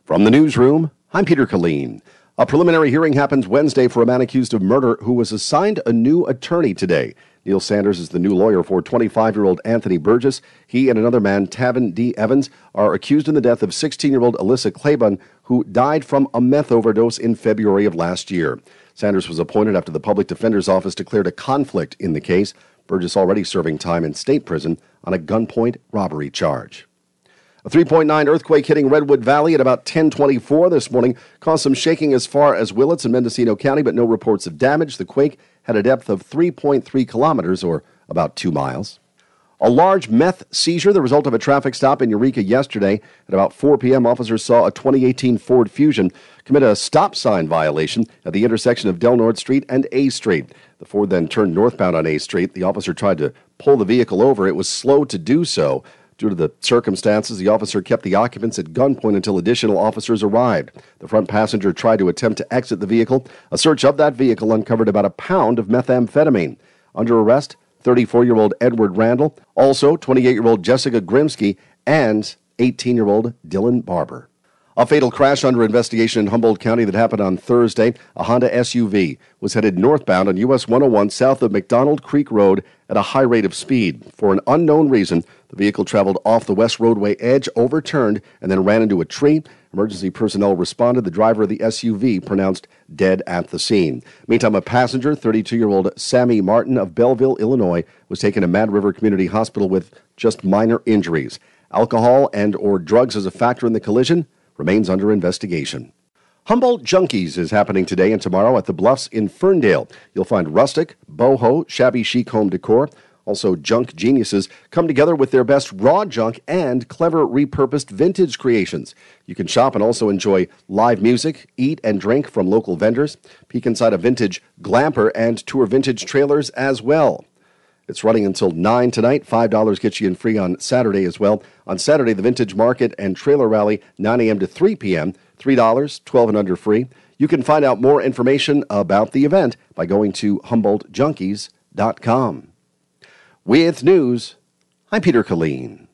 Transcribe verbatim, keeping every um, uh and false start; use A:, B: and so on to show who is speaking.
A: From the newsroom, I'm Peter Killeen. A preliminary hearing happens Wednesday for a man accused of murder who was assigned a new attorney today. Neil Sanders is the new lawyer for twenty-five-year-old Anthony Burgess. He and another man, Tavin D. Evans, are accused in the death of sixteen-year-old Alyssa Claiborne, who died from a meth overdose in February of last year. Sanders was appointed after the Public Defender's Office declared a conflict in the case. Burgess already serving time in state prison on a gunpoint robbery charge. A three point nine earthquake hitting Redwood Valley at about ten twenty-four this morning caused some shaking as far as Willits and Mendocino County, but no reports of damage. The quake had a depth of three point three kilometers, or about two miles. A large meth seizure, the result of a traffic stop in Eureka yesterday. At about four p.m., officers saw a twenty eighteen Ford Fusion commit a stop sign violation at the intersection of Del Norte Street and A Street. The Ford then turned northbound on A Street. The officer tried to pull the vehicle over. It was slow to do so. Due to the circumstances, the officer kept the occupants at gunpoint until additional officers arrived. The front passenger tried to attempt to exit the vehicle. A search of that vehicle uncovered about a pound of methamphetamine. Under arrest, thirty-four-year-old Edward Randall, also twenty-eight-year-old Jessica Grimsky, and eighteen-year-old Dylan Barber. A fatal crash under investigation in Humboldt County that happened on Thursday. A Honda S U V was headed northbound on U S one oh one south of McDonald Creek Road at a high rate of speed. For an unknown reason, the vehicle traveled off the west roadway edge, overturned, and then ran into a tree. Emergency personnel responded. The driver of the S U V pronounced dead at the scene. Meantime, a passenger, thirty-two-year-old Sammy Martin of Belleville, Illinois, was taken to Mad River Community Hospital with just minor injuries. Alcohol and or drugs as a factor in the collision remains under investigation. Humboldt Junkies is happening today and tomorrow at the Bluffs in Ferndale. You'll find rustic, boho, shabby chic home decor. Also, junk geniuses come together with their best raw junk and clever repurposed vintage creations. You can shop and also enjoy live music, eat and drink from local vendors. Peek inside a vintage glamper and tour vintage trailers as well. It's running until nine tonight. five dollars gets you in free on Saturday as well. On Saturday, the Vintage Market and Trailer Rally, nine a.m. to three p.m., three dollars, twelve and under free. You can find out more information about the event by going to Humboldt Junkies dot com. With news, I'm Peter Killeen.